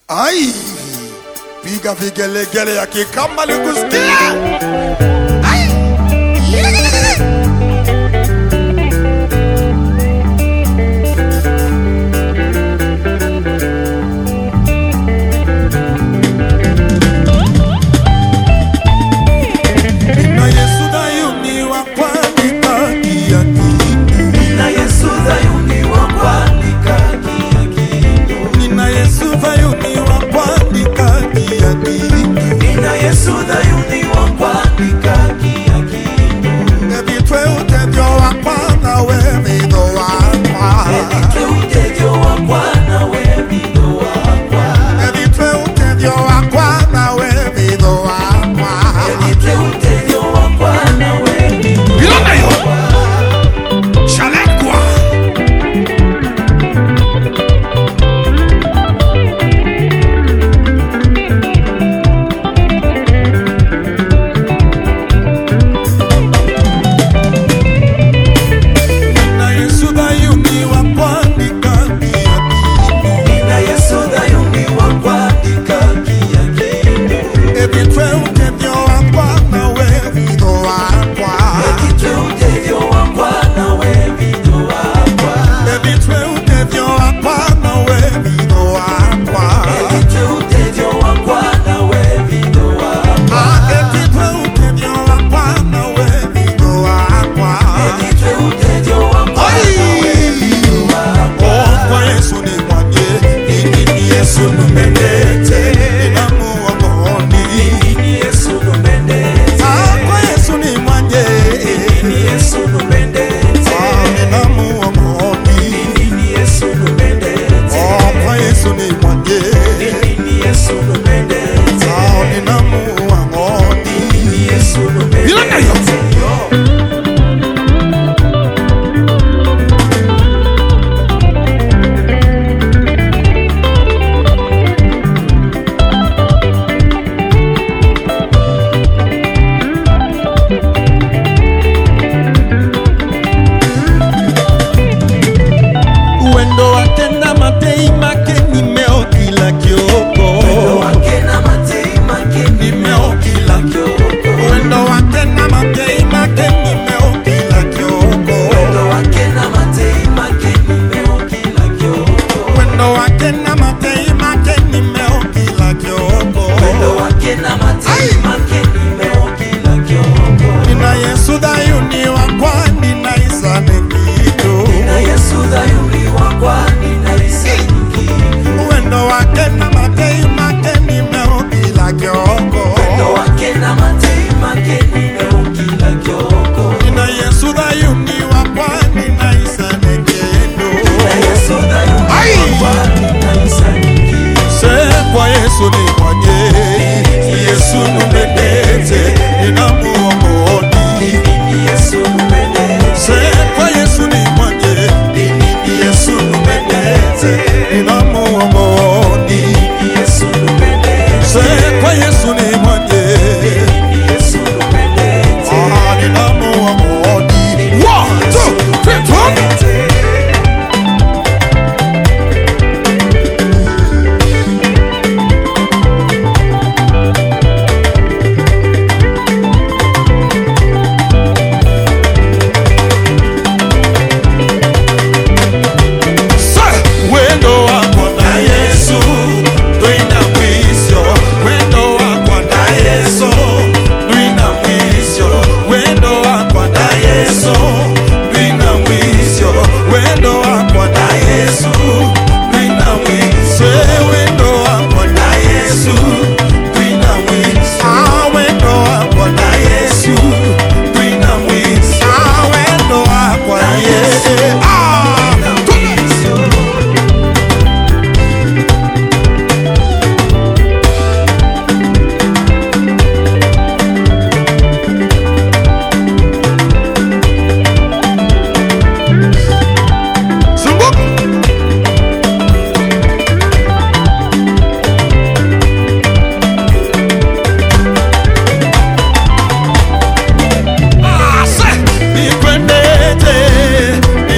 Ai, piga vigelegele ya kikamba likusikia. Ai, Nina Yesu Dayuni wa kuandika kiakindo. Nina Yesu Dayuni wa kuandika kiakindo. Nina Yesu Dayuni wa kuandika kiakindo. Nina Yesu Dayuni wa kuandika kiakindo. Ebitwe utevyo wa kwana we mido wakwa. Ebitwe utevyo wa kwana we mido wakwa. Ebitwe utevyo wa kwana we mido wakwa. Ebitwe utevyo wa kwana we mido wakwa.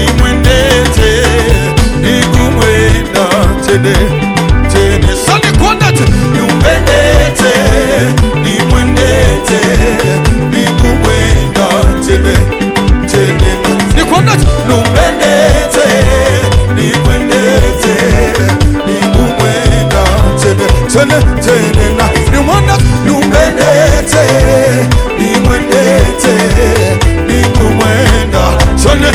tene tene sani kwa twende tena ni mwana numendete ni mwendete ni kumwenda twende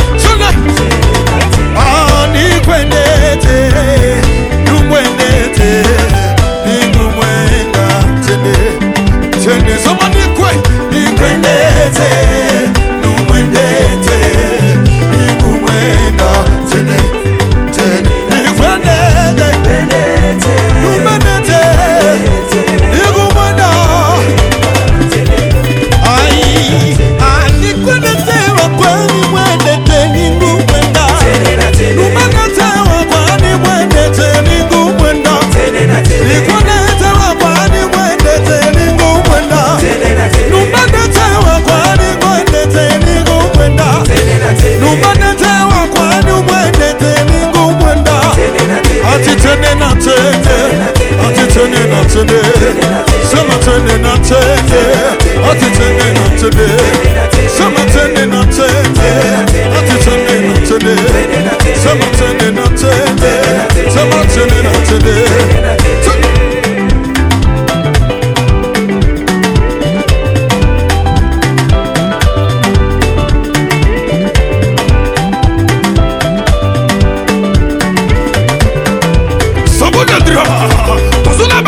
ni kwendete numwendete ni kumwenda twende soma ni kwendete numwendete ni kumwenda twende ni kwendete numwendete ni kumwenda ni kwendete wakwani mwendete ni kumwenda numwendete wakwani mwendete ni kumwenda ni kwendete wakwani mwendete ni kumwenda numwendete wakwani mwendete ni kumwenda numwendete wakwani mwendete ni kumwenda ati tene na tene ati tene na tene sema tene na tene ati tene na tene sema tene na tene ati tene na tene sema tene na tene sema tene na tene Saboda dira, tuzuna